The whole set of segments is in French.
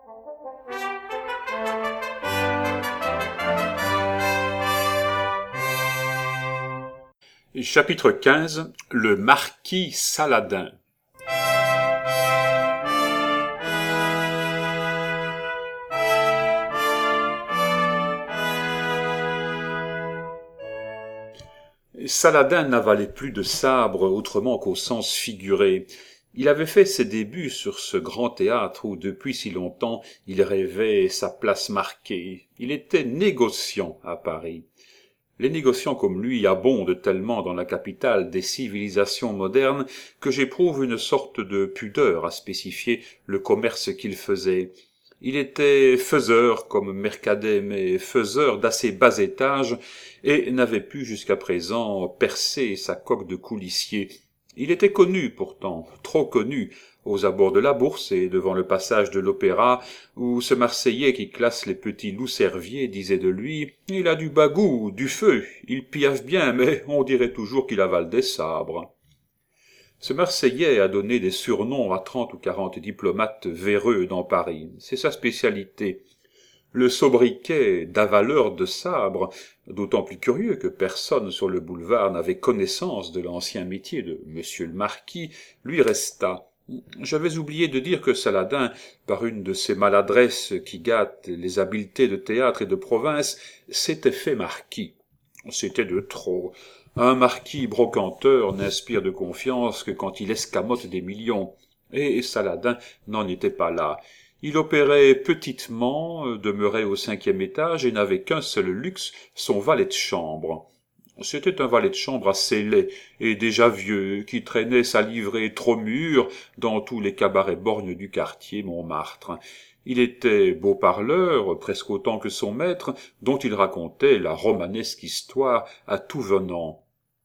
Chapitre 15. Le marquis Saladin. Saladin n'avalait plus de sabre autrement qu'au sens figuré. Il avait fait ses débuts sur ce grand théâtre où depuis si longtemps il rêvait sa place marquée. Il était négociant à Paris. Les négociants comme lui abondent tellement dans la capitale des civilisations modernes que j'éprouve une sorte de pudeur à spécifier le commerce qu'il faisait. Il était faiseur comme Mercadet, mais faiseur d'assez bas étage, et n'avait pu jusqu'à présent percer sa coque de coulissier. Il était connu pourtant, trop connu, aux abords de la Bourse et devant le passage de l'Opéra, où ce Marseillais qui classe les petits loups-cerviers disait de lui « Il a du bagout, du feu, il piaffe bien, mais on dirait toujours qu'il avale des sabres. » Ce Marseillais a donné des surnoms à 30 ou 40 diplomates véreux dans Paris. C'est sa spécialité. Le sobriquet d'avaleur de sabres, d'autant plus curieux que personne sur le boulevard n'avait connaissance de l'ancien métier de monsieur le marquis, lui resta. J'avais oublié de dire que Saladin, par une de ces maladresses qui gâtent les habiletés de théâtre et de province, s'était fait marquis. C'était de trop. Un marquis brocanteur n'inspire de confiance que quand il escamote des millions. Et Saladin n'en était pas là. Il opérait petitement, demeurait au 5e étage et n'avait qu'un seul luxe, son valet de chambre. C'était un valet de chambre assez laid et déjà vieux, qui traînait sa livrée trop mûre dans tous les cabarets borgnes du quartier Montmartre. Il était beau parleur, presque autant que son maître, dont il racontait la romanesque histoire à tout venant.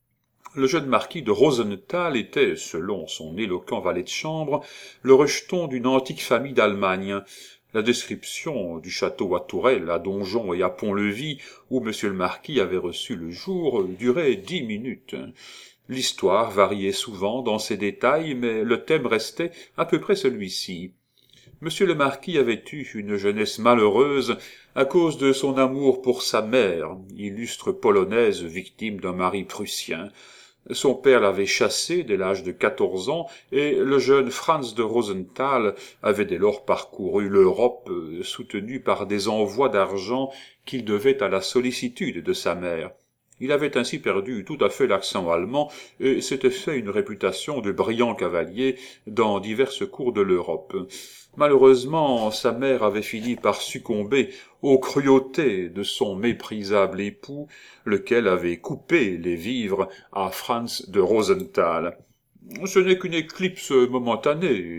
Le jeune marquis de Rosenthal était, selon son éloquent valet de chambre, le rejeton d'une antique famille d'Allemagne. La description du château à Tourelle, à Donjon et à Pont-Levis, où monsieur le marquis avait reçu le jour, durait 10 minutes. L'histoire variait souvent dans ses détails, mais le thème restait à peu près celui-ci. Monsieur le marquis avait eu une jeunesse malheureuse à cause de son amour pour sa mère, illustre polonaise victime d'un mari prussien. Son père l'avait chassé dès l'âge de 14 ans, et le jeune Franz de Rosenthal avait dès lors parcouru l'Europe, soutenu par des envois d'argent qu'il devait à la sollicitude de sa mère. Il avait ainsi perdu tout à fait l'accent allemand et s'était fait une réputation de brillant cavalier dans diverses cours de l'Europe. Malheureusement, sa mère avait fini par succomber aux cruautés de son méprisable époux, lequel avait coupé les vivres à Franz de Rosenthal. « Ce n'est qu'une éclipse momentanée, »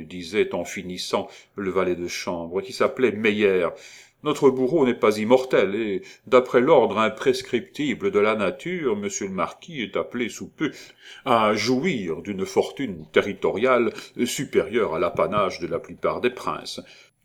disait en finissant le valet de chambre, qui s'appelait Meyer. « Notre bourreau n'est pas immortel, et, d'après l'ordre imprescriptible de la nature, monsieur le marquis est appelé sous peu à jouir d'une fortune territoriale supérieure à l'apanage de la plupart des princes.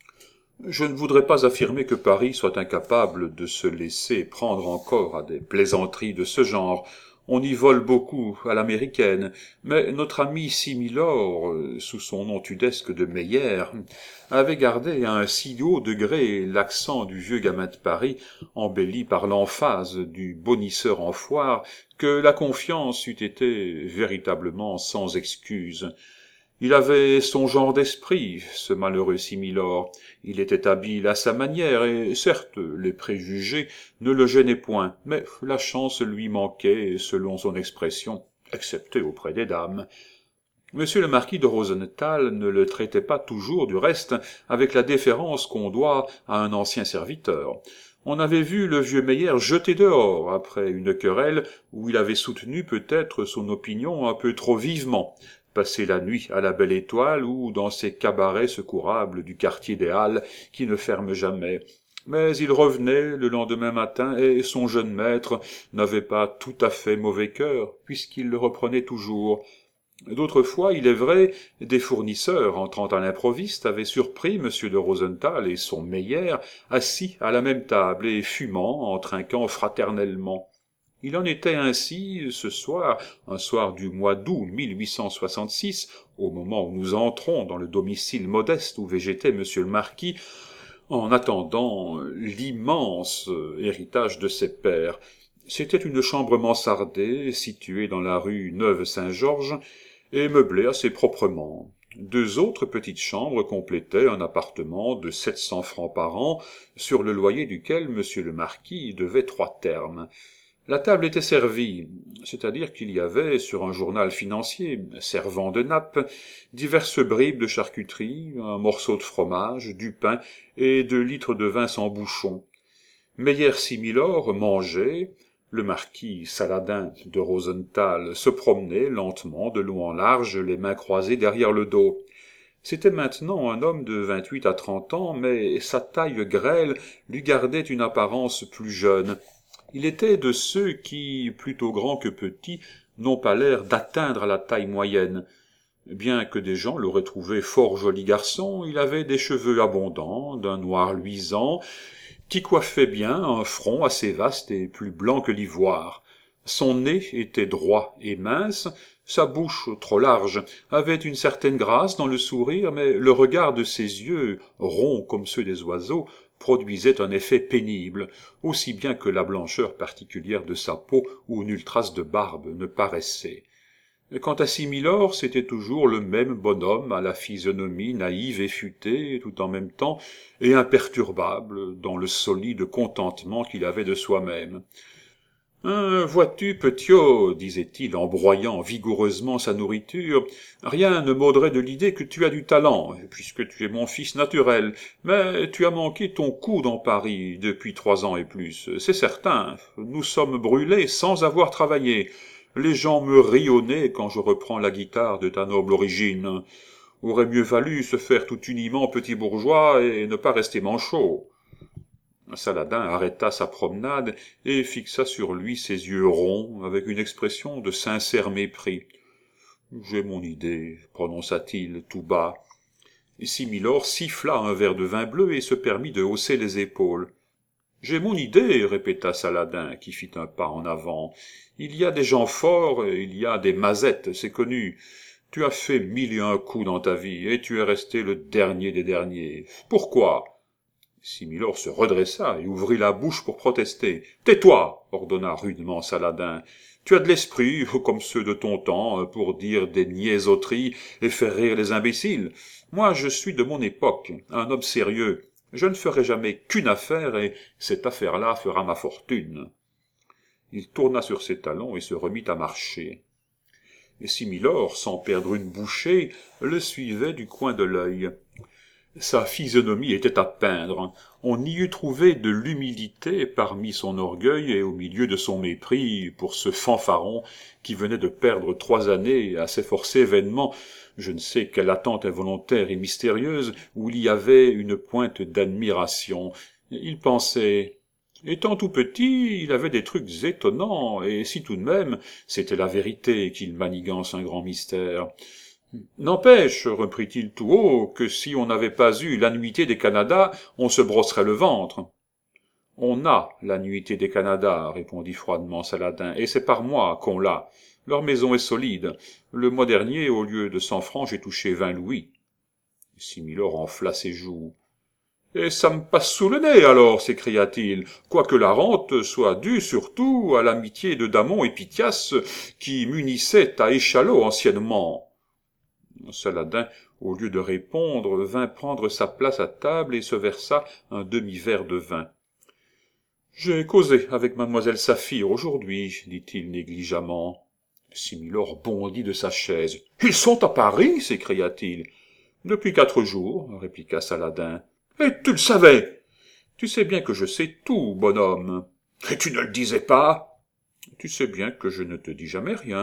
Je ne voudrais pas affirmer que Paris soit incapable de se laisser prendre encore à des plaisanteries de ce genre. On y vole beaucoup à l'américaine, mais notre ami Similor, sous son nom tudesque de Meyer, avait gardé à un si haut degré l'accent du vieux gamin de Paris, embelli par l'emphase du bonisseur en foire, que la confiance eût été véritablement sans excuse. Il avait son genre d'esprit, ce malheureux Similor. Il était habile à sa manière, et certes, les préjugés ne le gênaient point, mais la chance lui manquait, selon son expression, excepté auprès des dames. Monsieur le marquis de Rosenthal ne le traitait pas toujours, du reste, avec la déférence qu'on doit à un ancien serviteur. On avait vu le vieux Meyer jeté dehors, après une querelle où il avait soutenu peut-être son opinion un peu trop vivement, passer la nuit à la Belle Étoile ou dans ces cabarets secourables du quartier des Halles qui ne ferment jamais. Mais il revenait le lendemain matin et son jeune maître n'avait pas tout à fait mauvais cœur, puisqu'il le reprenait toujours. D'autres fois, il est vrai, des fournisseurs entrant à l'improviste avaient surpris M. de Rosenthal et son Meyer assis à la même table et fumant en trinquant fraternellement. Il en était ainsi ce soir, un soir du mois d'août 1866, au moment où nous entrons dans le domicile modeste où végétait monsieur le marquis, en attendant l'immense héritage de ses pères. C'était une chambre mansardée, située dans la rue Neuve-Saint-Georges, et meublée assez proprement. 2 autres petites chambres complétaient un appartement de 700 francs par an, sur le loyer duquel monsieur le marquis devait 3 termes. La table était servie, c'est-à-dire qu'il y avait, sur un journal financier, servant de nappe, diverses bribes de charcuterie, un morceau de fromage, du pain et 2 litres de vin sans bouchon. Meyer-Similor mangeait, le marquis Saladin de Rosenthal se promenait lentement de long en large, les mains croisées derrière le dos. C'était maintenant un homme de 28 à 30 ans, mais sa taille grêle lui gardait une apparence plus jeune. Il était de ceux qui, plutôt grands que petits, n'ont pas l'air d'atteindre à la taille moyenne. Bien que des gens l'auraient trouvé fort joli garçon, il avait des cheveux abondants, d'un noir luisant, qui coiffaient bien un front assez vaste et plus blanc que l'ivoire. Son nez était droit et mince, sa bouche trop large avait une certaine grâce dans le sourire, mais le regard de ses yeux, ronds comme ceux des oiseaux, produisait un effet pénible, aussi bien que la blancheur particulière de sa peau où nulle trace de barbe ne paraissait. Quant à Similor, c'était toujours le même bonhomme à la physionomie naïve et futée tout en même temps, et imperturbable dans le solide contentement qu'il avait de soi-même. Vois-tu, Petiot, disait-il en broyant vigoureusement sa nourriture, rien ne m'ôterait de l'idée que tu as du talent, puisque tu es mon fils naturel, mais tu as manqué ton coup dans Paris depuis 3 ans et plus, c'est certain. Nous sommes brûlés sans avoir travaillé. Les gens me rient au nez quand je reprends la guitare de ta noble origine. Aurait mieux valu se faire tout uniment petit bourgeois et ne pas rester manchot. Saladin arrêta sa promenade et fixa sur lui ses yeux ronds avec une expression de sincère mépris. « J'ai mon idée, prononça-t-il tout bas. Similor siffla un verre de vin bleu et se permit de hausser les épaules. « J'ai mon idée, répéta Saladin, qui fit un pas en avant. Il y a des gens forts, il y a des mazettes, c'est connu. Tu as fait 1001 coups dans ta vie, et tu es resté le dernier des derniers. Pourquoi ?» Similor se redressa et ouvrit la bouche pour protester. « Tais-toi » ordonna rudement Saladin. « Tu as de l'esprit, comme ceux de ton temps, pour dire des niaiseries et faire rire les imbéciles. Moi, je suis de mon époque, un homme sérieux. Je ne ferai jamais qu'une affaire, et cette affaire-là fera ma fortune. » Il tourna sur ses talons et se remit à marcher. Et Similor, sans perdre une bouchée, le suivait du coin de l'œil. Sa physionomie était à peindre. On y eût trouvé de l'humilité parmi son orgueil et au milieu de son mépris pour ce fanfaron qui venait de perdre 3 années à s'efforcer vainement, je ne sais quelle attente involontaire et mystérieuse, où il y avait une pointe d'admiration. Il pensait... Étant tout petit, il avait des trucs étonnants, et si tout de même, c'était la vérité qu'il manigance un grand mystère. N'empêche, reprit-il tout haut, que si on n'avait pas eu l'annuité des Canadas, on se brosserait le ventre. On a l'annuité des Canadas, répondit froidement Saladin, et c'est par moi qu'on l'a. Leur maison est solide. Le mois dernier, au lieu de 100 francs, j'ai touché 20 louis. Similor enfla ses joues. Et ça me passe sous le nez, alors, s'écria-t-il, quoique la rente soit due surtout à l'amitié de Damon et Pythias, qui munissaient à échalots anciennement. Saladin, au lieu de répondre, vint prendre sa place à table et se versa un demi-verre de vin. « J'ai causé avec mademoiselle Saphir aujourd'hui, dit-il négligemment. Similor bondit de sa chaise. « Ils sont à Paris » s'écria-t-il. « Depuis 4 jours, répliqua Saladin. « Et tu le savais ?»« Tu sais bien que je sais tout, bonhomme. »« Et tu ne le disais pas ?»« Tu sais bien que je ne te dis jamais rien. »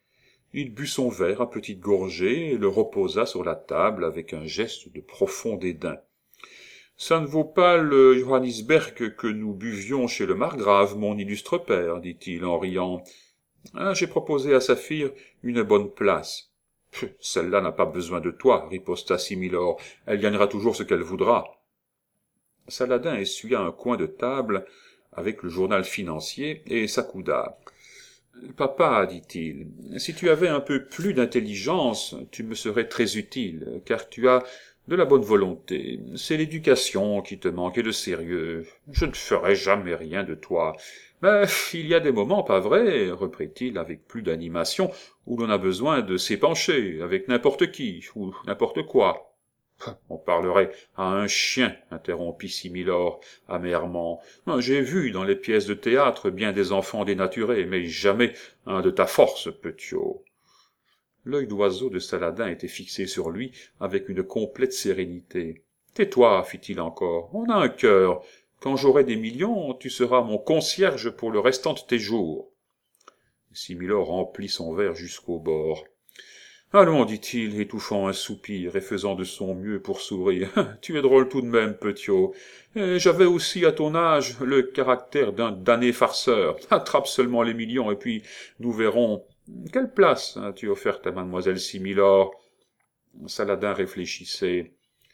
Il but son verre à petites gorgées et le reposa sur la table avec un geste de profond dédain. « Ça ne vaut pas le Johannisberg que nous buvions chez le margrave, mon illustre père, dit-il en riant. J'ai proposé à Saphir une bonne place. « Celle-là n'a pas besoin de toi, riposta Similor. Elle gagnera toujours ce qu'elle voudra. » Saladin essuya un coin de table avec le journal financier et s'accouda. « Papa, dit-il, si tu avais un peu plus d'intelligence, tu me serais très utile, car tu as De la bonne volonté. C'est l'éducation qui te manque et le sérieux. Je ne ferai jamais rien de toi. Mais il y a des moments, pas vrai, reprit-il avec plus d'animation, où l'on a besoin de s'épancher avec n'importe qui, ou n'importe quoi. On parlerait à un chien, interrompit Similor amèrement. J'ai vu dans les pièces de théâtre bien des enfants dénaturés, mais jamais un de ta force, Petiot. L'œil d'oiseau de Saladin était fixé sur lui avec une complète sérénité. « Tais-toi, fit-il encore, on a un cœur. Quand j'aurai des millions, tu seras mon concierge pour le restant de tes jours. » Similor remplit son verre jusqu'au bord. « Allons, dit-il, étouffant un soupir et faisant de son mieux pour sourire. « Tu es drôle tout de même, Petiot. J'avais aussi à ton âge le caractère d'un damné farceur. Attrape seulement les millions et puis nous verrons. Quelle place as-tu offerte à mademoiselle Similor ?» Saladin réfléchissait.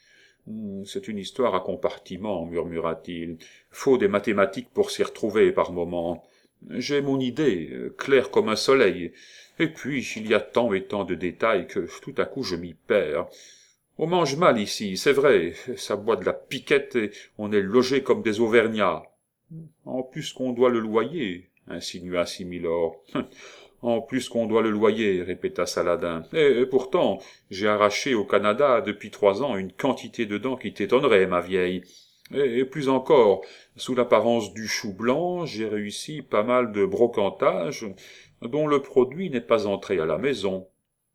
« C'est une histoire à compartiments, murmura-t-il. Faut des mathématiques pour s'y retrouver par moments. J'ai mon idée, claire comme un soleil. Et puis, il y a tant et tant de détails que tout à coup je m'y perds. On mange mal ici, c'est vrai, ça boit de la piquette et on est logé comme des Auvergnats. En plus qu'on doit le loyer, insinua Similor. En plus qu'on doit le loyer, répéta Saladin. Et pourtant, j'ai arraché au Canada depuis 3 ans une quantité de dents qui t'étonnerait, ma vieille. Et plus encore, sous l'apparence du chou blanc, j'ai réussi pas mal de brocantages dont le produit n'est pas entré à la maison.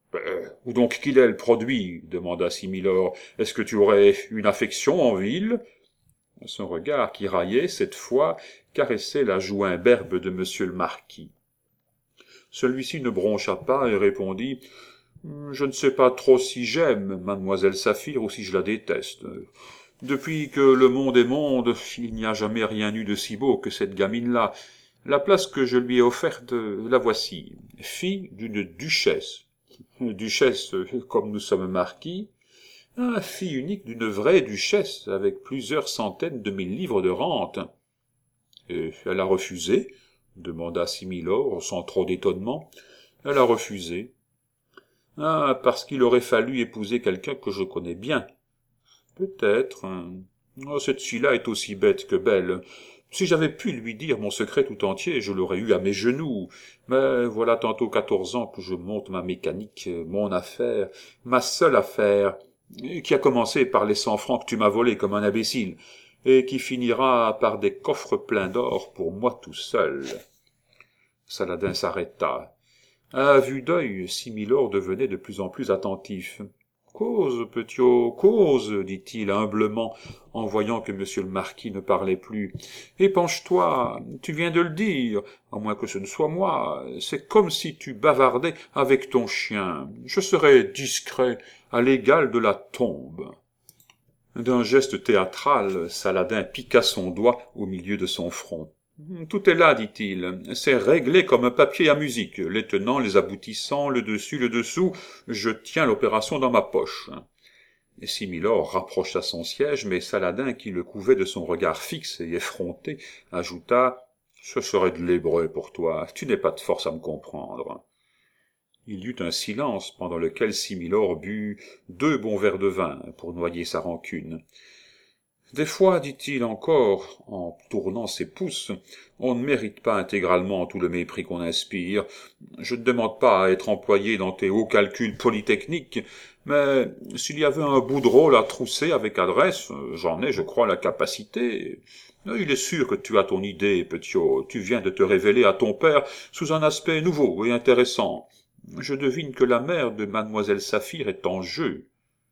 « Où donc qu'il est le produit ?» demanda Similor. « Est-ce que tu aurais une affection en ville ?» Son regard, qui raillait cette fois, caressait la joue imberbe de monsieur le marquis. Celui-ci ne broncha pas et répondit « Je ne sais pas trop si j'aime mademoiselle Saphir ou si je la déteste. Depuis que le monde est monde, il n'y a jamais rien eu de si beau que cette gamine-là. La place que je lui ai offerte, la voici. Fille d'une duchesse. Duchesse, comme nous sommes marquis. Fille unique d'une vraie duchesse, avec plusieurs centaines de mille livres de rente. » « Et elle a refusé ?» demanda Similor, sans trop d'étonnement. « Elle a refusé. »« Parce qu'il aurait fallu épouser quelqu'un que je connais bien. »« Peut-être. Cette fille-là est aussi bête que belle. Si j'avais pu lui dire mon secret tout entier, je l'aurais eu à mes genoux. Mais voilà tantôt 14 ans que je monte ma mécanique, mon affaire, ma seule affaire, qui a commencé par les 100 francs que tu m'as volés comme un imbécile, et qui finira par des coffres pleins d'or pour moi tout seul. » Saladin s'arrêta. À vue d'œil, Similor devenait de plus en plus attentif. « Cause, Petiot, cause, dit-il humblement, en voyant que monsieur le marquis ne parlait plus. Épanche-toi, tu viens de le dire, à moins que ce ne soit moi. C'est comme si tu bavardais avec ton chien. Je serai discret, à l'égal de la tombe. » D'un geste théâtral, Saladin piqua son doigt au milieu de son front. « Tout est là, dit-il. C'est réglé comme un papier à musique. Les tenants, les aboutissants, le dessus, le dessous. Je tiens l'opération dans ma poche. » Similor rapprocha son siège, mais Saladin, qui le couvait de son regard fixe et effronté, ajouta « Ce serait de l'hébreu pour toi. Tu n'es pas de force à me comprendre. » Il y eut un silence pendant lequel Similor but 2 bons verres de vin pour noyer sa rancune. « Des fois, dit-il encore, en tournant ses pouces, on ne mérite pas intégralement tout le mépris qu'on inspire. Je ne demande pas à être employé dans tes hauts calculs polytechniques, mais s'il y avait un bout de rôle à trousser avec adresse, j'en ai, je crois, la capacité. Il est sûr que tu as ton idée, Petiot. Tu viens de te révéler à ton père sous un aspect nouveau et intéressant. Je devine que la mère de mademoiselle Saphir est en jeu. »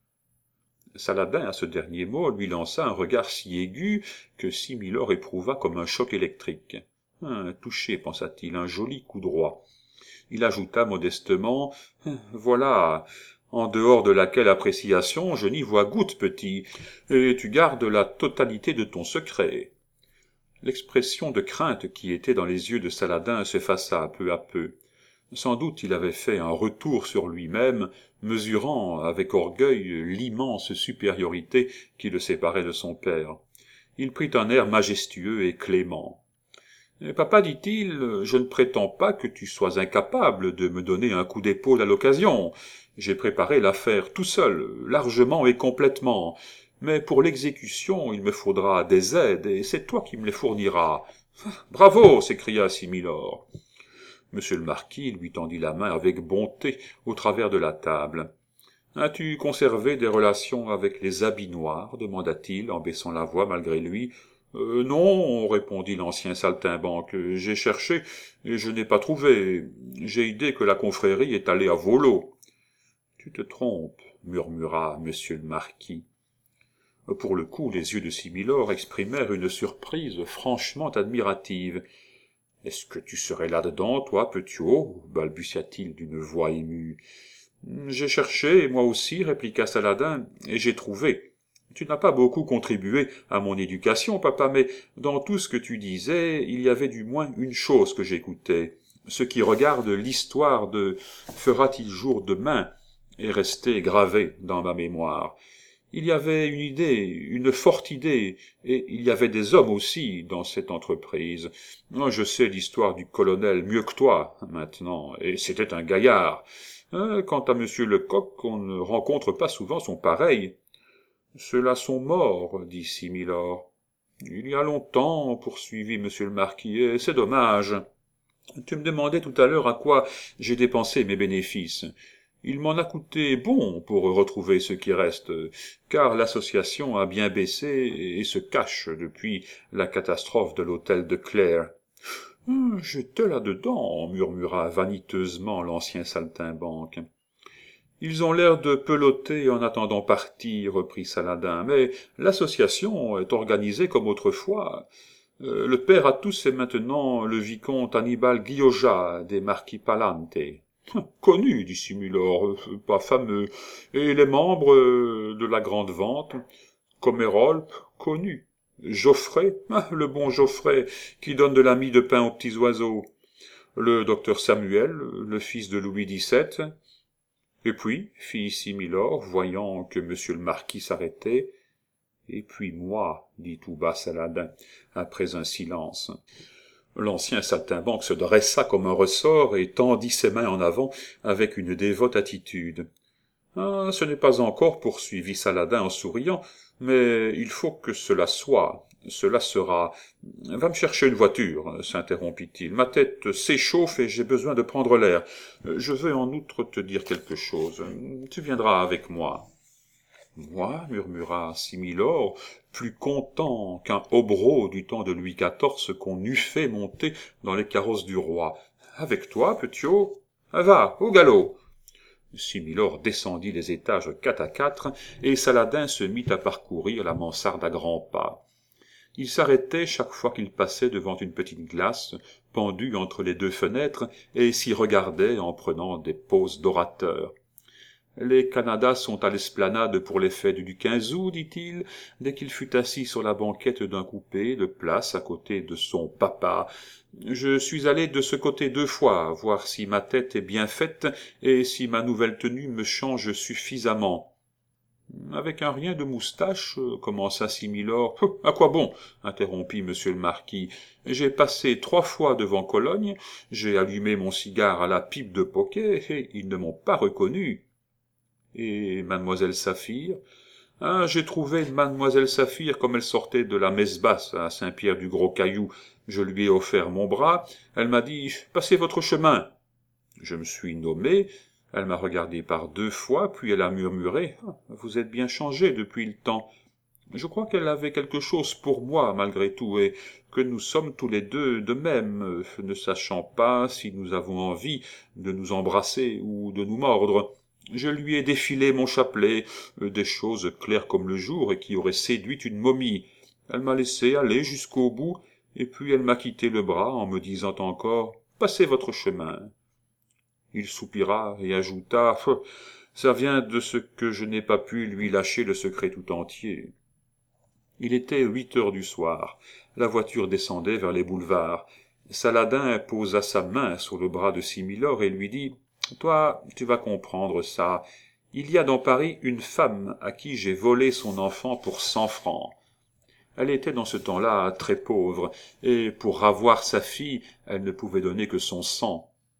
Saladin, à ce dernier mot, lui lança un regard si aigu que Similor éprouva comme un choc électrique. « Touché, pensa-t-il, un joli coup droit. » Il ajouta modestement « Voilà, en dehors de laquelle appréciation, je n'y vois goutte, petit, et tu gardes la totalité de ton secret. » L'expression de crainte qui était dans les yeux de Saladin s'effaça peu à peu. Sans doute il avait fait un retour sur lui-même, mesurant avec orgueil l'immense supériorité qui le séparait de son père. Il prit un air majestueux et clément. « Papa, dit-il, je ne prétends pas que tu sois incapable de me donner un coup d'épaule à l'occasion. J'ai préparé l'affaire tout seul, largement et complètement. Mais pour l'exécution, il me faudra des aides, et c'est toi qui me les fourniras. Bravo, s'écria Similor. Monsieur le marquis lui tendit la main avec bonté au travers de la table. As-tu conservé des relations avec les habits noirs demanda-t-il en baissant la voix malgré lui. Non, répondit l'ancien saltimbanque. J'ai cherché et je n'ai pas trouvé. J'ai idée que la confrérie est allée à volo. Tu te trompes, murmura monsieur le marquis. Pour le coup, les yeux de Similor exprimèrent une surprise franchement admirative. « Est-ce que tu serais là-dedans, toi, Petiot ?» balbutia-t-il d'une voix émue. « J'ai cherché, moi aussi, répliqua Saladin, et j'ai trouvé. Tu n'as pas beaucoup contribué à mon éducation, papa, mais dans tout ce que tu disais, il y avait du moins une chose que j'écoutais. Ce qui regarde l'histoire de « Fera-t-il jour demain ?» est resté gravé dans ma mémoire. Il y avait une idée, une forte idée, et il y avait des hommes aussi dans cette entreprise. Je sais l'histoire du colonel mieux que toi, maintenant, et c'était un gaillard. Quant à monsieur Lecoq, on ne rencontre pas souvent son pareil. Ceux-là sont morts, dit Similor. Il y a longtemps, poursuivit monsieur le marquis, et c'est dommage. Tu me demandais tout à l'heure à quoi j'ai dépensé mes bénéfices. Il m'en a coûté bon pour retrouver ce qui reste, car l'association a bien baissé et se cache depuis la catastrophe de l'hôtel de Clare. « J'étais là-dedans, » murmura vaniteusement l'ancien saltimbanque. « Ils ont l'air de peloter en attendant partie, » reprit Saladin, « mais l'association est organisée comme autrefois. Le père à tous est maintenant le vicomte Annibal Guilloja des Marquis Palante. » « Connu, dit Similor, pas fameux. Et les membres de la grande vente, Comérolpe, connu. Geoffrey, le bon Geoffrey, qui donne de la mie de pain aux petits oiseaux. Le docteur Samuel, le fils de Louis XVII. Et puis, fit Similor, voyant que monsieur le marquis s'arrêtait. Et puis moi, dit tout bas Saladin, après un silence. L'ancien saltimbanque se dressa comme un ressort et tendit ses mains en avant avec une dévote attitude. « Ah, ce n'est pas encore, poursuivit Saladin en souriant, mais il faut que cela soit, cela sera. Va me chercher une voiture, s'interrompit-il. Ma tête s'échauffe et j'ai besoin de prendre l'air. Je veux en outre te dire quelque chose. Tu viendras avec moi. » « Moi, murmura Similor, plus content qu'un hobereau du temps de Louis XIV qu'on eût fait monter dans les carrosses du roi. Avec toi, Petiot? Va, au galop! Similor descendit les étages 4 à 4, et Saladin se mit à parcourir la mansarde à grands pas. Il s'arrêtait chaque fois qu'il passait devant une petite glace pendue entre les deux fenêtres et s'y regardait en prenant des poses d'orateur. Les Canadas sont à l'esplanade pour les fêtes du 15 août, dit-il, dès qu'il fut assis sur la banquette d'un coupé de place à côté de son papa. Je suis allé de ce côté 2 fois, voir si ma tête est bien faite et si ma nouvelle tenue me change suffisamment. Avec un rien de moustache, commença Similor. « À quoi bon ?» interrompit monsieur le marquis. « J'ai passé 3 fois devant Cologne, j'ai allumé mon cigare à la pipe de Poquet, et ils ne m'ont pas reconnu. » Et mademoiselle Saphir? J'ai trouvé mademoiselle Saphir comme elle sortait de la messe basse à Saint-Pierre-du-Gros-Caillou. Je lui ai offert mon bras. Elle m'a dit « Passez votre chemin ». Je me suis nommé. Elle m'a regardé par 2 fois, puis elle a murmuré « Vous êtes bien changé depuis le temps ». Je crois qu'elle avait quelque chose pour moi, malgré tout, et que nous sommes tous les deux de même, ne sachant pas si nous avons envie de nous embrasser ou de nous mordre. Je lui ai défilé mon chapelet, des choses claires comme le jour et qui auraient séduit une momie. Elle m'a laissé aller jusqu'au bout, et puis elle m'a quitté le bras en me disant encore « Passez votre chemin ». Il soupira et ajouta « Ça vient de ce que je n'ai pas pu lui lâcher le secret tout entier ». Il était 8 heures du soir. La voiture descendait vers les boulevards. Saladin posa sa main sur le bras de Similor et lui dit « Toi, tu vas comprendre ça. Il y a dans Paris une femme à qui j'ai volé son enfant pour 100 francs. Elle était dans ce temps-là très pauvre, et pour ravoir sa fille, elle ne pouvait donner que son sang.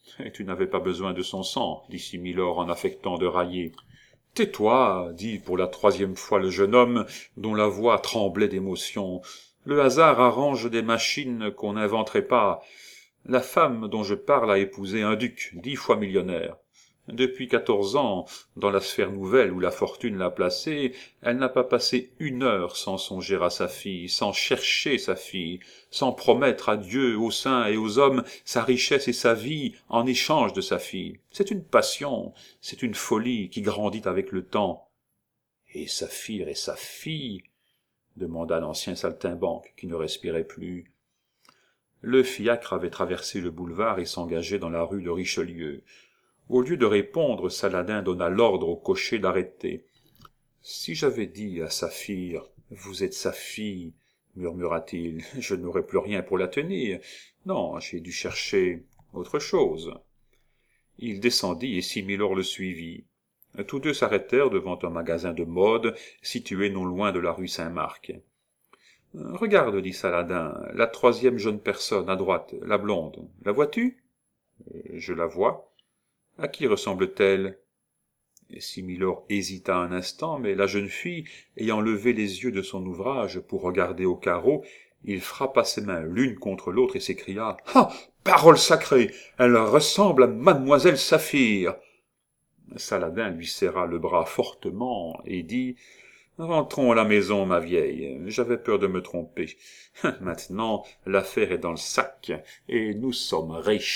Et tu n'avais pas besoin de son sang, dit Similor en affectant de railler. Tais-toi, dit pour la 3e fois le jeune homme, dont la voix tremblait d'émotion. Le hasard arrange des machines qu'on n'inventerait pas. La femme dont je parle a épousé un duc, 10 fois millionnaire. Depuis 14 ans, dans la sphère nouvelle où la fortune l'a placée, elle n'a pas passé 1 heure sans songer à sa fille, sans chercher sa fille, sans promettre à Dieu, aux saints et aux hommes sa richesse et sa vie en échange de sa fille. C'est une passion, c'est une folie qui grandit avec le temps. « Et Saphir et sa fille ?» demanda l'ancien saltimbanque qui ne respirait plus. Le fiacre avait traversé le boulevard et s'engageait dans la rue de Richelieu. Au lieu de répondre, Saladin donna l'ordre au cocher d'arrêter. « Si j'avais dit à Saphir, vous êtes sa fille, murmura-t-il, je n'aurais plus rien pour la tenir. Non, j'ai dû chercher autre chose. » Il descendit et Similor le suivit. Tous deux s'arrêtèrent devant un magasin de mode situé non loin de la rue Saint-Marc. « Regarde, dit Saladin, la 3e jeune personne à droite, la blonde. La vois-tu ? » « Je la vois. » « À qui ressemble-t-elle » Similor hésita un instant, mais la jeune fille, ayant levé les yeux de son ouvrage pour regarder au carreau, il frappa ses mains l'une contre l'autre et s'écria « Ah ! Parole sacrée ! Elle ressemble à mademoiselle Saphir !» Saladin lui serra le bras fortement et dit « Rentrons à la maison, ma vieille, j'avais peur de me tromper. Maintenant, l'affaire est dans le sac, et nous sommes riches. »